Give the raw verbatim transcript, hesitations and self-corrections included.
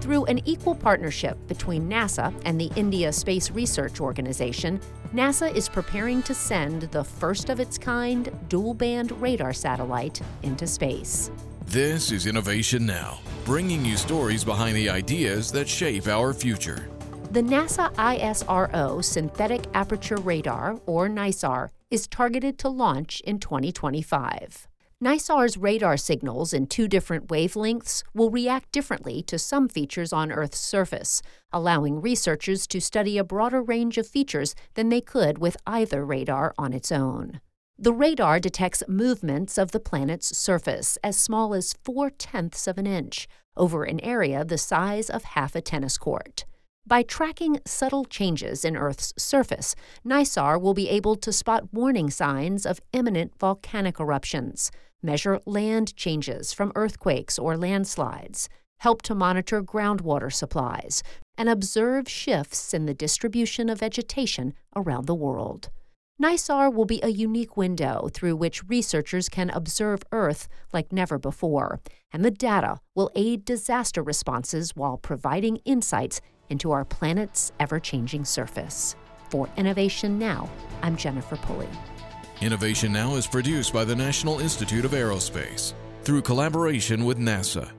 Through an equal partnership between NASA and the India Space Research Organization, NASA is preparing to send the first of its kind dual-band radar satellite into space. This is Innovation Now, bringing you stories behind the ideas that shape our future. The NASA I S R O Synthetic Aperture Radar, or NISAR, is targeted to launch in twenty twenty-five. NISAR's radar signals in two different wavelengths will react differently to some features on Earth's surface, allowing researchers to study a broader range of features than they could with either radar on its own. The radar detects movements of the planet's surface as small as four-tenths of an inch over an area the size of half a tennis court. By tracking subtle changes in Earth's surface, NISAR will be able to spot warning signs of imminent volcanic eruptions, measure land changes from earthquakes or landslides, help to monitor groundwater supplies, and observe shifts in the distribution of vegetation around the world. NISAR will be a unique window through which researchers can observe Earth like never before, and the data will aid disaster responses while providing insights into our planet's ever-changing surface. For Innovation Now, I'm Jennifer Pulley. Innovation Now is produced by the National Institute of Aerospace through collaboration with NASA.